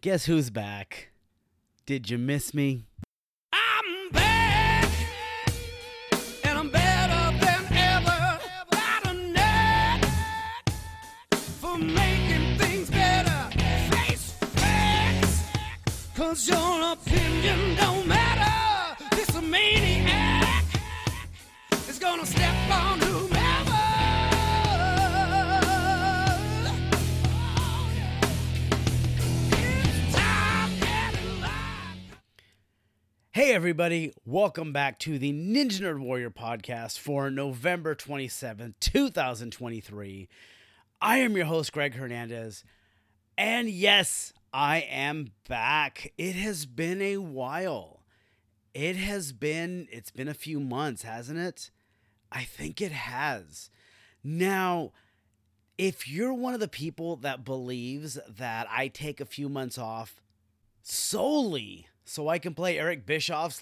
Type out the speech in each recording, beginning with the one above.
Guess who's back? Did you miss me? I'm back, and I'm better than ever. Got a knack for making things better. Face facts, 'cause your opinion don't matter. This maniac is gonna step on whomever. It's time getting live. Hey everybody, welcome back to the Ninja Nerd Warrior podcast for November 27th, 2023. I am your host, Greg Hernandez, and yes, I am back. It has been a while. It's been a few months, hasn't it? I think it has. Now, if you're one of the people that believes that I take a few months off solely so I can play Eric Bischoff's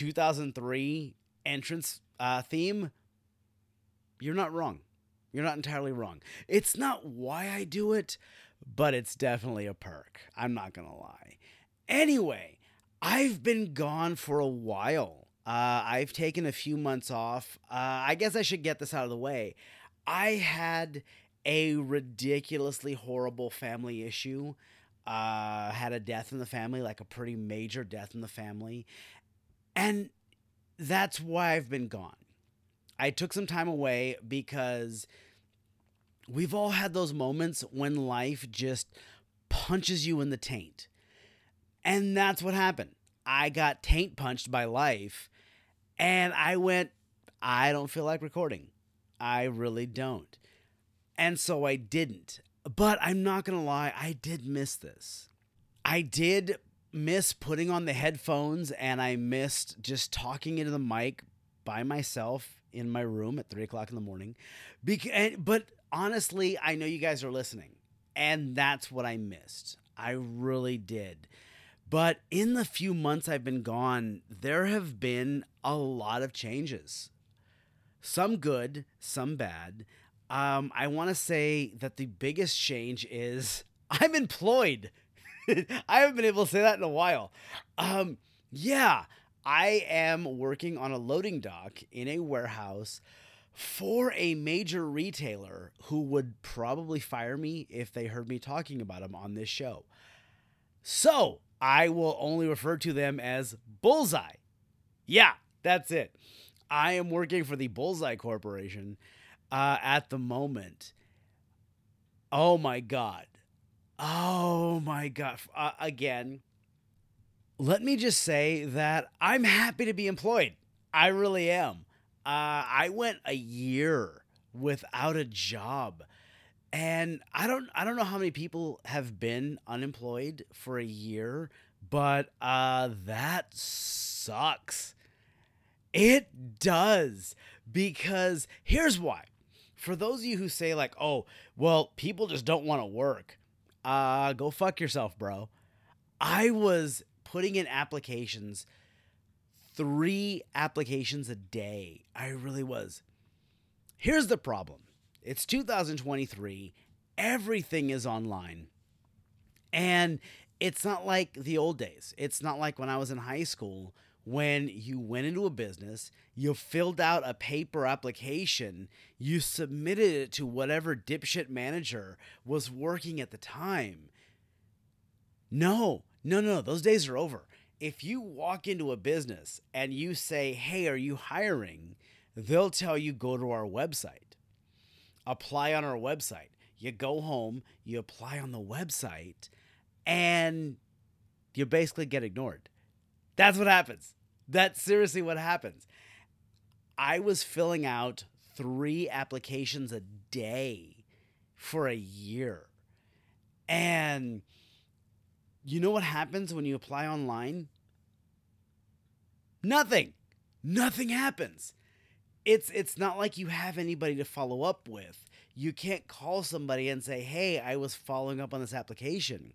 2003 entrance theme, you're not wrong. You're not entirely wrong. It's not why I do it, but it's definitely a perk. I'm not going to lie. Anyway, I've been gone for a while. I've taken a few months off. I guess I should get this out of the way. I had a ridiculously horrible family issue. Had a death in the family, like a pretty major death in the family. And that's why I've been gone. I took some time away because we've all had those moments when life just punches you in the taint. And that's what happened. I got taint punched by life, and I went, I don't feel like recording. I really don't. And so I didn't. But I'm not going to lie, I did miss this. I did miss putting on the headphones, and I missed just talking into the mic by myself in my room at 3 o'clock in the morning. But honestly, I know you guys are listening, and that's what I missed. I really did. But in the few months I've been gone, there have been a lot of changes. Some good, some bad. I want to say that the biggest change is I'm employed. I haven't been able to say that in a while. Yeah, I am working on a loading dock in a warehouse for a major retailer who would probably fire me if they heard me talking about them on this show. So I will only refer to them as Bullseye. Yeah, that's it. I am working for the Bullseye Corporation at the moment. Oh my God. Again, let me just say that I'm happy to be employed. I really am. I went a year without a job. And I don't know how many people have been unemployed for a year, but that sucks. It does, because here's why. For those of you who say oh, well, people just don't want to work, go fuck yourself, bro. I was putting in applications, 3 applications a day. I really was. Here's the problem. It's 2023. Everything is online. And it's not like the old days. It's not like when I was in high school, when you went into a business, you filled out a paper application, you submitted it to whatever dipshit manager was working at the time. No, those days are over. If you walk into a business and you say, hey, are you hiring? They'll tell you, go to our website. Apply on our website. You go home, you apply on the website, and you basically get ignored. That's what happens. That's seriously what happens. I was filling out 3 applications a day for a year. And you know what happens when you apply online? Nothing. Nothing happens. It's not like you have anybody to follow up with. You can't call somebody and say, hey, I was following up on this application.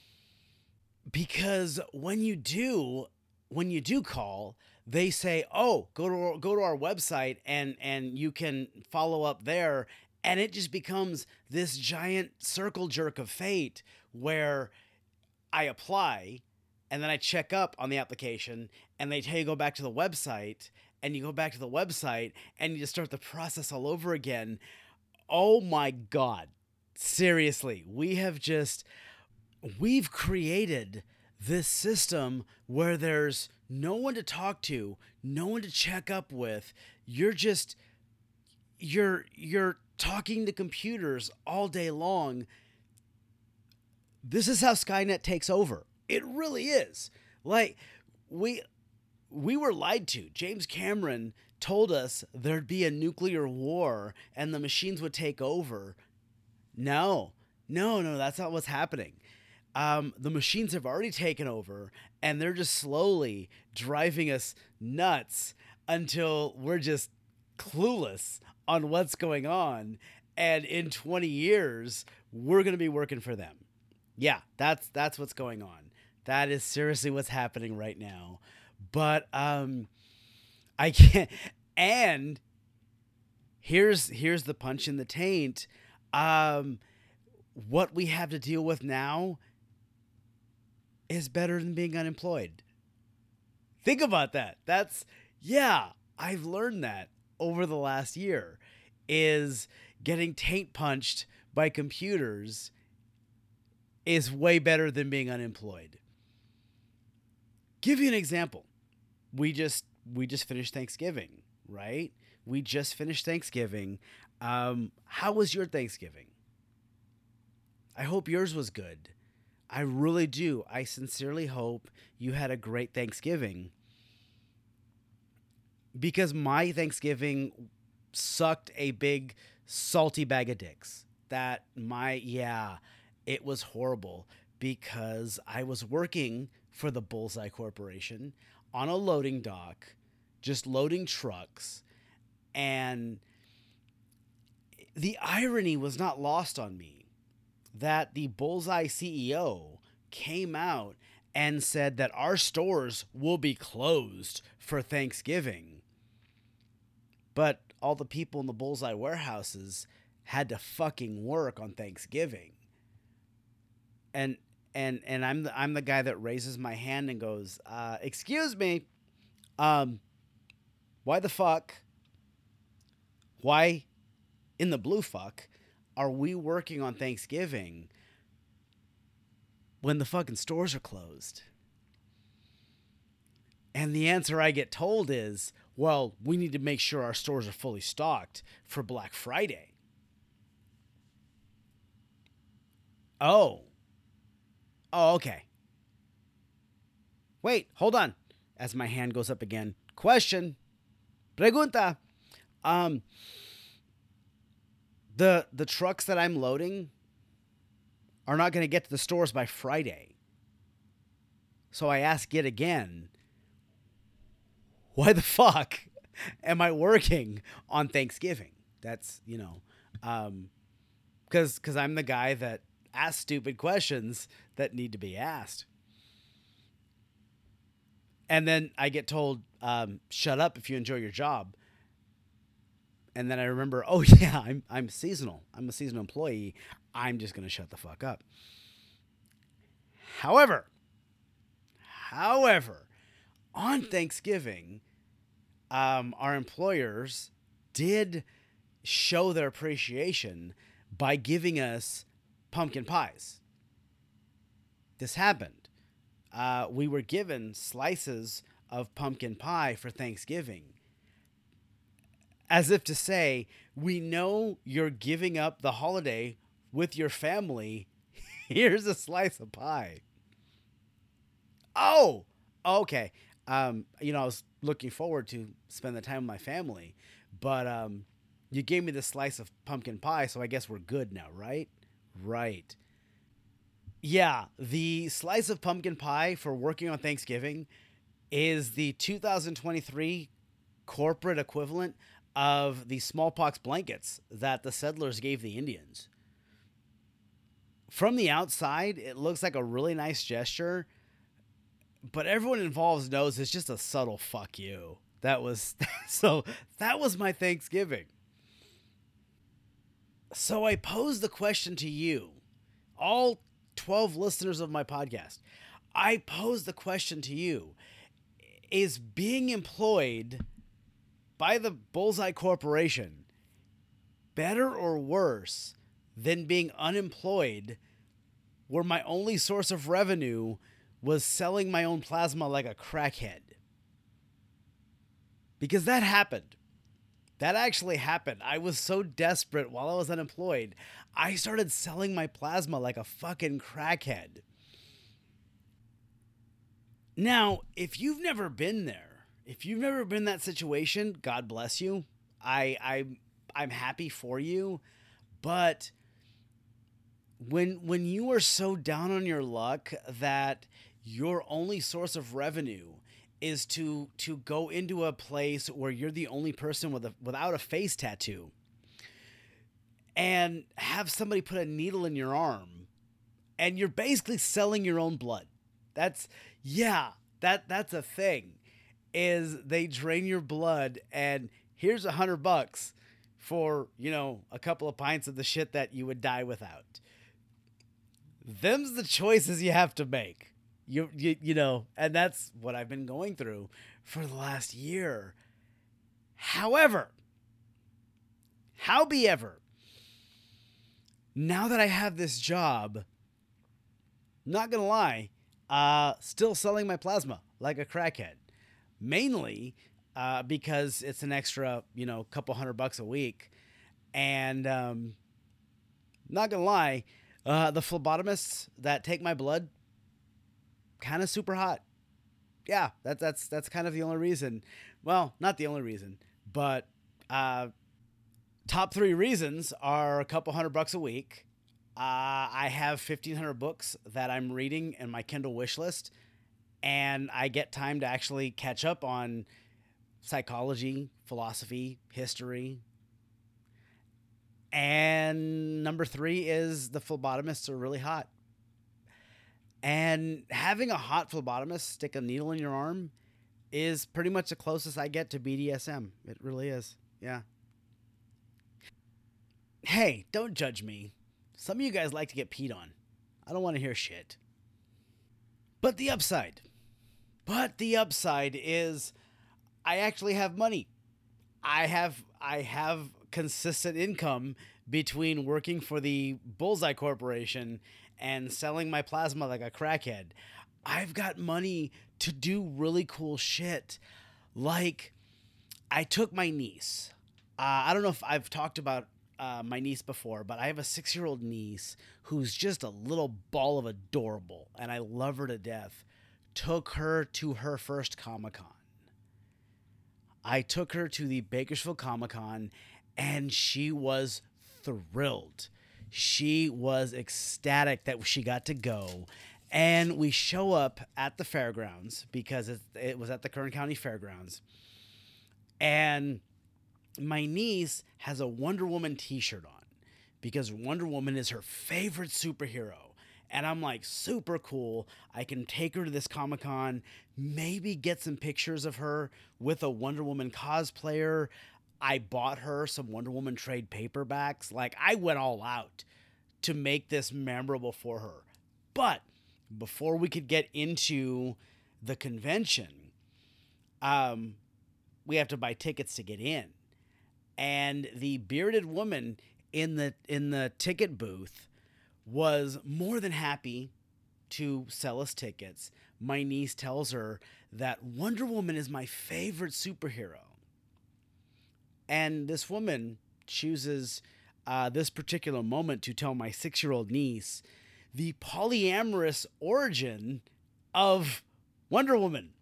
Because when you do call, they say, oh, go to our website and you can follow up there. And it just becomes this giant circle jerk of fate where I apply, and then I check up on the application, and they tell you go back to the website, and you go back to the website, and you just start the process all over again. Oh my God. Seriously, we've created this system where there's no one to talk to, no one to check up with. You're talking to computers all day long. This is how Skynet takes over. It really is. Like, we were lied to. James Cameron told us there'd be a nuclear war and the machines would take over. No, that's not what's happening. The machines have already taken over, and they're just slowly driving us nuts until we're just clueless on what's going on. And in 20 years, we're going to be working for them. Yeah, that's what's going on. That is seriously what's happening right now. But I can't. And here's the punch in the taint. What we have to deal with now is better than being unemployed. Think about that. I've learned that over the last year, is getting taint punched by computers is way better than being unemployed. Give you an example. We just finished Thanksgiving, right? We just finished Thanksgiving. How was your Thanksgiving? I hope yours was good. I really do. I sincerely hope you had a great Thanksgiving. Because my Thanksgiving sucked a big salty bag of dicks. It was horrible because I was working for the Bullseye Corporation on a loading dock, just loading trucks, and the irony was not lost on me that the Bullseye CEO came out and said that our stores will be closed for Thanksgiving. But all the people in the Bullseye warehouses had to fucking work on Thanksgiving. And I'm the guy that raises my hand and goes, excuse me, why the fuck? Why in the blue fuck are we working on Thanksgiving when the fucking stores are closed? And the answer I get told is, well, we need to make sure our stores are fully stocked for Black Friday. Oh, okay. Wait, hold on. As my hand goes up again. Question. Pregunta. The trucks that I'm loading are not going to get to the stores by Friday. So I ask it again. Why the fuck am I working on Thanksgiving? That's, because I'm the guy that asks stupid questions that need to be asked. And then I get told, shut up if you enjoy your job. And then I remember, oh yeah, I'm seasonal. I'm a seasonal employee. I'm just going to shut the fuck up. However, on Thanksgiving, our employers did show their appreciation by giving us pumpkin pies. This happened. We were given slices of pumpkin pie for Thanksgiving. As if to say, we know you're giving up the holiday with your family. Here's a slice of pie. Oh, okay. I was looking forward to spend the time with my family, but you gave me the slice of pumpkin pie, so I guess we're good now, right? Right. Yeah, the slice of pumpkin pie for working on Thanksgiving is the 2023 corporate equivalent of the smallpox blankets that the settlers gave the Indians. From the outside, it looks like a really nice gesture, but everyone involved knows it's just a subtle fuck you. That was my Thanksgiving. So I pose the question to you, all 12 listeners of my podcast. I pose the question to you. Is being employed by the Bullseye Corporation better or worse than being unemployed, where my only source of revenue was selling my own plasma like a crackhead? Because that happened. That actually happened. I was so desperate while I was unemployed, I started selling my plasma like a fucking crackhead. Now, if you've never been there, if you've never been in that situation, God bless you. I'm happy for you. But when you are so down on your luck that your only source of revenue is to go into a place where you're the only person without a face tattoo and have somebody put a needle in your arm and you're basically selling your own blood. That's a thing, is they drain your blood and here's $100 for, a couple of pints of the shit that you would die without. Them's the choices you have to make. And that's what I've been going through for the last year. Howbeit, now that I have this job, not gonna lie, still selling my plasma like a crackhead, mainly because it's an extra, couple $100 a week. And not gonna lie, the phlebotomists that take my blood, kind of super hot. Yeah, that's kind of the only reason. Well, not the only reason, but top 3 reasons are a couple $100 a week. I have 1,500 books that I'm reading in my Kindle wish list, and I get time to actually catch up on psychology, philosophy, history. And number 3 is the phlebotomists are really hot. And having a hot phlebotomist stick a needle in your arm is pretty much the closest I get to BDSM. It really is. Yeah. Hey, don't judge me. Some of you guys like to get peed on. I don't want to hear shit. But the upside is I actually have money. I have consistent income between working for the Bullseye Corporation and selling my plasma like a crackhead. I've got money to do really cool shit. Like, I took my niece. I don't know if I've talked about my niece before, but I have a 6-year-old niece who's just a little ball of adorable, and I love her to death. Took her to her first Comic-Con. I took her to the Bakersfield Comic-Con, and she was thrilled. She was ecstatic that she got to go. And we show up at the fairgrounds because it was at the Kern County Fairgrounds. And my niece has a Wonder Woman t-shirt on because Wonder Woman is her favorite superhero. And I'm like, super cool. I can take her to this Comic-Con, maybe get some pictures of her with a Wonder Woman cosplayer. I bought her some Wonder Woman trade paperbacks. Like, I went all out to make this memorable for her. But before we could get into the convention, we have to buy tickets to get in. And the bearded woman in the ticket booth was more than happy to sell us tickets. My niece tells her that Wonder Woman is my favorite superhero. And this woman chooses this particular moment to tell my 6-year-old niece the polyamorous origin of Wonder Woman.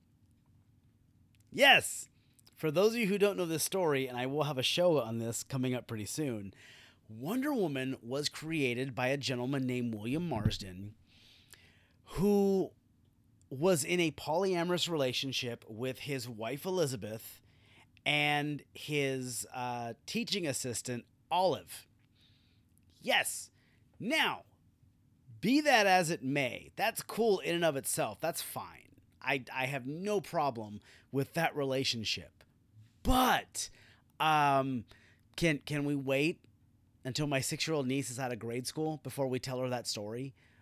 Yes, for those of you who don't know this story, and I will have a show on this coming up pretty soon, Wonder Woman was created by a gentleman named William Marsden, who was in a polyamorous relationship with his wife Elizabeth and his teaching assistant Olive. Yes. Now, be that as it may, that's cool in and of itself. That's fine. I have no problem with that relationship. But can we wait until my 6-year-old niece is out of grade school before we tell her that story?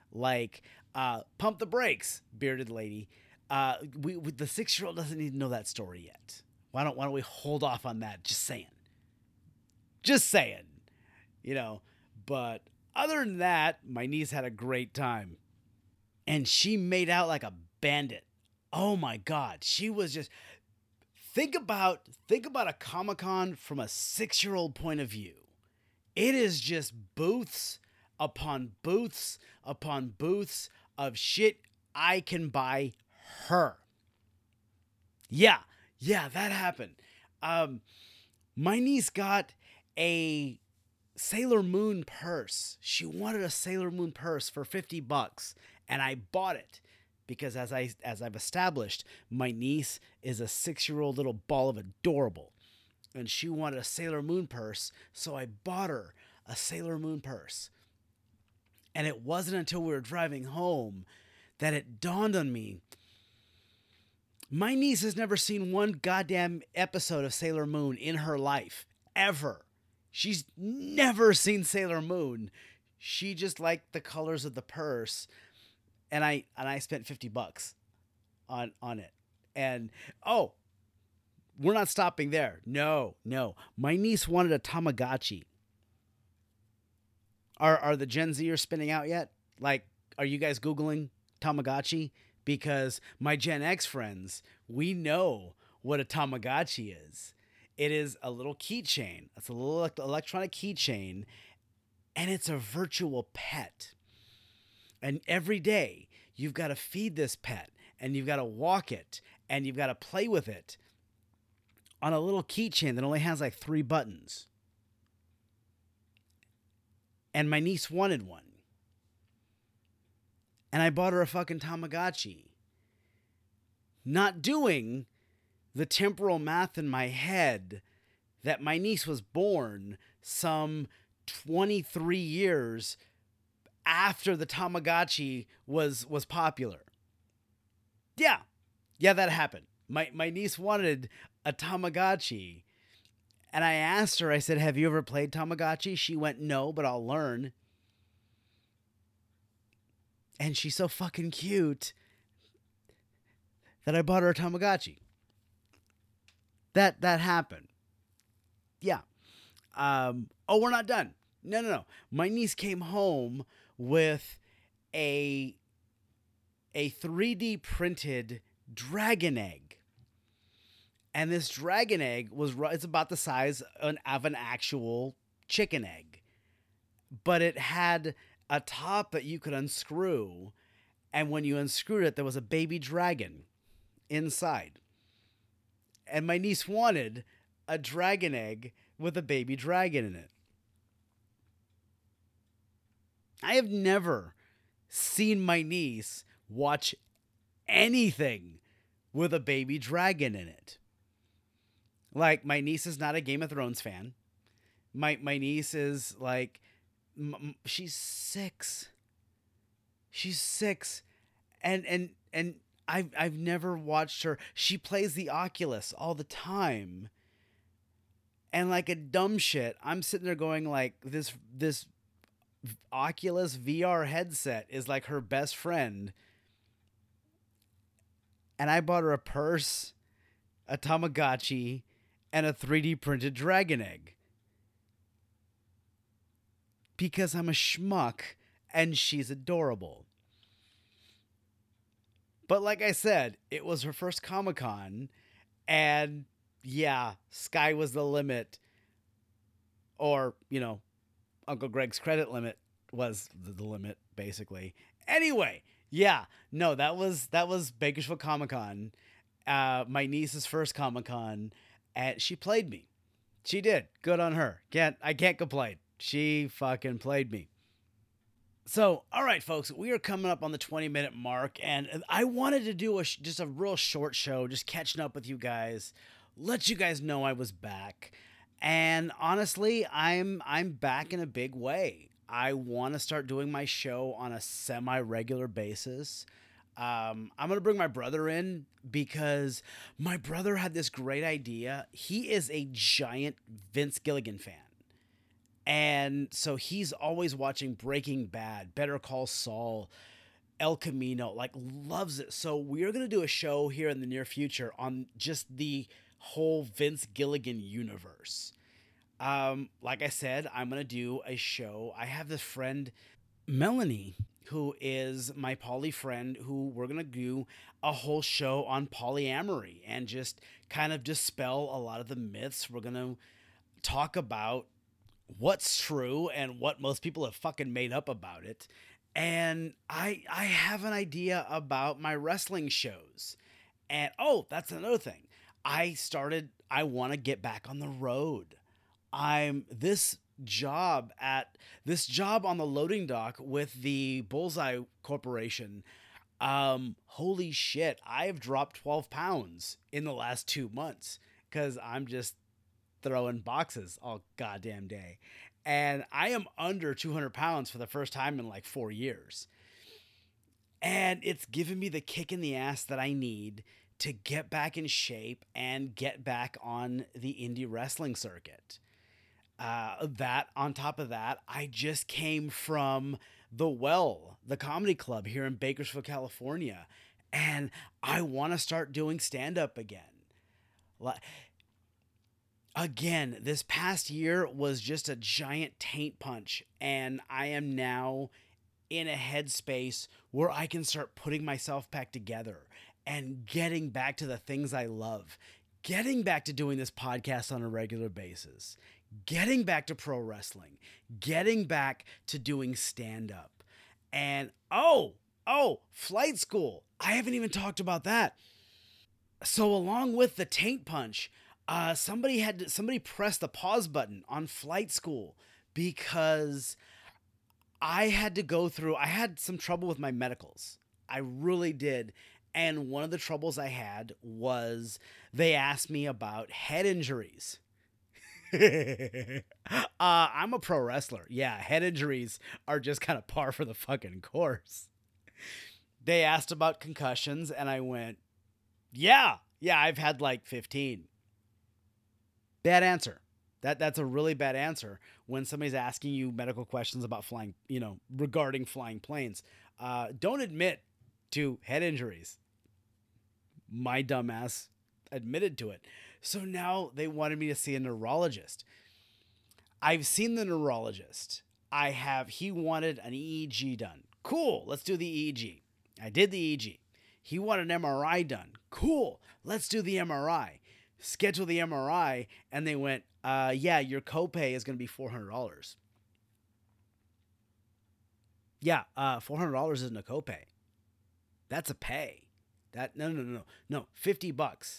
like Pump the Brakes, bearded lady. The 6-year-old doesn't even know that story yet. Why don't we hold off on that? Just saying. Just saying. You know, but other than that, my niece had a great time. And she made out like a bandit. Oh my God. She was just think about a Comic-Con from a 6-year-old point of view. It is just booths upon booths upon booths of shit I can buy her. Yeah, that happened. My niece got a Sailor Moon purse. She wanted a Sailor Moon purse for $50, and I bought it because, as I've established, my niece is a 6-year-old little ball of adorable, and she wanted a Sailor Moon purse, so I bought her a Sailor Moon purse. And it wasn't until we were driving home that it dawned on me. My niece has never seen one goddamn episode of Sailor Moon in her life, ever. She's never seen Sailor Moon. She just liked the colors of the purse, and I spent $50 on it. And we're not stopping there. No. My niece wanted a Tamagotchi. Are the Gen Zers spinning out yet? Like, are you guys Googling Tamagotchi? Because my Gen X friends, we know what a Tamagotchi is. It is a little keychain. It's a little electronic keychain, and it's a virtual pet. And every day, you've got to feed this pet, and you've got to walk it, and you've got to play with it on a little keychain that only has like 3 buttons. And my niece wanted one. And I bought her a fucking Tamagotchi. Not doing the temporal math in my head that my niece was born some 23 years after the Tamagotchi was popular. Yeah, that happened. My niece wanted a Tamagotchi. And I asked her, I said, have you ever played Tamagotchi? She went, no, but I'll learn. And she's so fucking cute that I bought her a Tamagotchi. That happened. Yeah. We're not done. No. My niece came home with a 3D printed dragon egg. And this dragon egg it's about the size of an actual chicken egg. But it had a top that you could unscrew, and when you unscrewed it, there was a baby dragon inside. And my niece wanted a dragon egg with a baby dragon in it. I have never seen my niece watch anything with a baby dragon in it. Like, my niece is not a Game of Thrones fan. My niece is like, she's 6. She's 6, and I've never watched her. She plays the Oculus all the time, and like a dumb shit, I'm sitting there going like, this Oculus VR headset is like her best friend, and I bought her a purse, a Tamagotchi, and a 3D printed dragon egg. Because I'm a schmuck and she's adorable. But like I said, it was her first Comic-Con, and yeah, sky was the limit. Or, Uncle Greg's credit limit was the limit, basically. Anyway, yeah, no, that was Bakersfield Comic-Con, my niece's first Comic-Con, and she played me. She did. Good on her. I can't complain. She fucking played me. So, all right, folks, we are coming up on the 20-minute mark, and I wanted to do just a real short show, just catching up with you guys, let you guys know I was back. And honestly, I'm back in a big way. I want to start doing my show on a semi-regular basis. I'm going to bring my brother in because my brother had this great idea. He is a giant Vince Gilligan fan. And so he's always watching Breaking Bad, Better Call Saul, El Camino, like loves it. So we're going to do a show here in the near future on just the whole Vince Gilligan universe. Like I said, I'm going to do a show. I have this friend, Melanie, who is my poly friend, who we're going to do a whole show on polyamory and just kind of dispel a lot of the myths. We're going to talk about what's true and what most people have fucking made up about it. And I have an idea about my wrestling shows. And oh, that's another thing. I want to get back on the road. This job on the loading dock with the Bullseye Corporation. Holy shit, I have dropped 12 pounds in the last 2 months because I'm just throwing boxes all goddamn day. And I am under 200 pounds for the first time in like 4 years. And it's given me the kick in the ass that I need to get back in shape and get back on the indie wrestling circuit. That on top of that, I just came from the Well, the comedy club here in Bakersfield, California, and I want to start doing stand-up again. Again, this past year was just a giant taint punch, and I am now in a headspace where I can start putting myself back together and getting back to the things I love, getting back to doing this podcast on a regular basis, getting back to pro wrestling, getting back to doing stand-up. And flight school. I haven't even talked about that. So along with the taint punch, somebody pressed the pause button on flight school because I had some trouble with my medicals. I really did. And one of the troubles I had was they asked me about head injuries. I'm a pro wrestler. Yeah, head injuries are just kind of par for the fucking course. They asked about concussions, and I went, yeah, I've had like 15. Bad answer. That's a really bad answer when somebody's asking you medical questions about flying, regarding flying planes. Don't admit to head injuries. My dumbass admitted to it. So now they wanted me to see a neurologist. I've seen the neurologist. He wanted an EEG done. Cool, let's do the EEG. I did the EEG. He wanted an MRI done. Cool, let's do the MRI. Schedule the MRI, and they went, your copay is going to be $400. Yeah, $400 isn't a copay. That's a pay. No, $50, $60,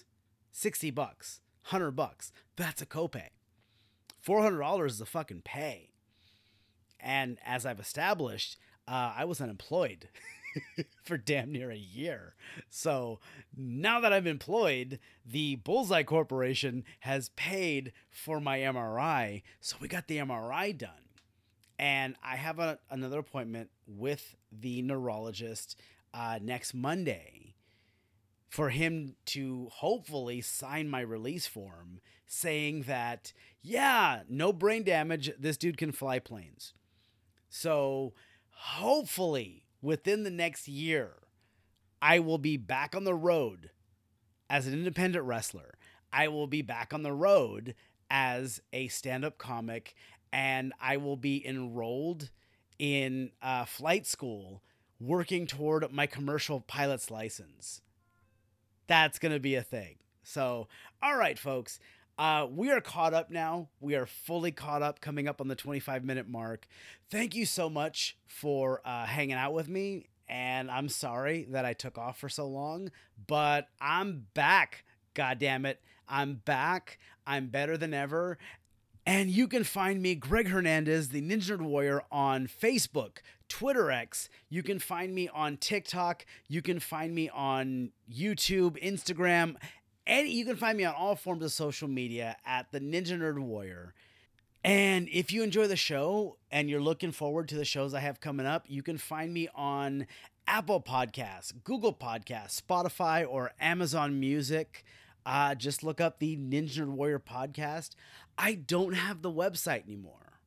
$100. That's a copay. $400 is a fucking pay. And as I've established, I was unemployed for damn near a year. So now that I'm employed, the Bullseye Corporation has paid for my MRI. So we got the MRI done. And I have another appointment with the neurologist next Monday for him to hopefully sign my release form saying that, no brain damage, this dude can fly planes. So hopefully within the next year, I will be back on the road as an independent wrestler. I will be back on the road as a stand-up comic, and I will be enrolled in flight school working toward my commercial pilot's license. That's going to be a thing. So, all right, folks. We are caught up now. We are fully caught up, coming up on the 25-minute mark. Thank you so much for hanging out with me. And I'm sorry that I took off for so long, but I'm back. God damn it. I'm back. I'm better than ever. And you can find me, Greg Hernandez, the Ninja Nerd Warrior, on Facebook, Twitter X. You can find me on TikTok. You can find me on YouTube, Instagram, and you can find me on all forms of social media at the Ninja Nerd Warrior. And if you enjoy the show and you're looking forward to the shows I have coming up, you can find me on Apple Podcasts, Google Podcasts, Spotify, or Amazon Music. Just look up the Ninja Nerd Warrior podcast. I don't have the website anymore.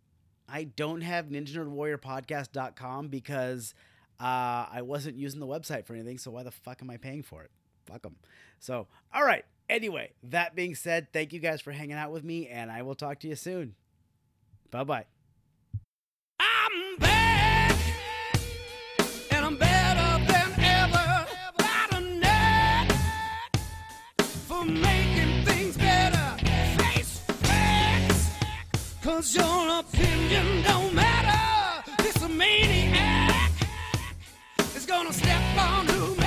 I don't have ninjanerdwarriorpodcast.com because I wasn't using the website for anything, so why the fuck am I paying for it? Fuck them. So, all right. Anyway, that being said, thank you guys for hanging out with me, and I will talk to you soon. Bye-bye. I'm back, and I'm better than ever. Got a knack for making things better. Face facts, 'cause your opinion don't matter. This maniac is gonna step on who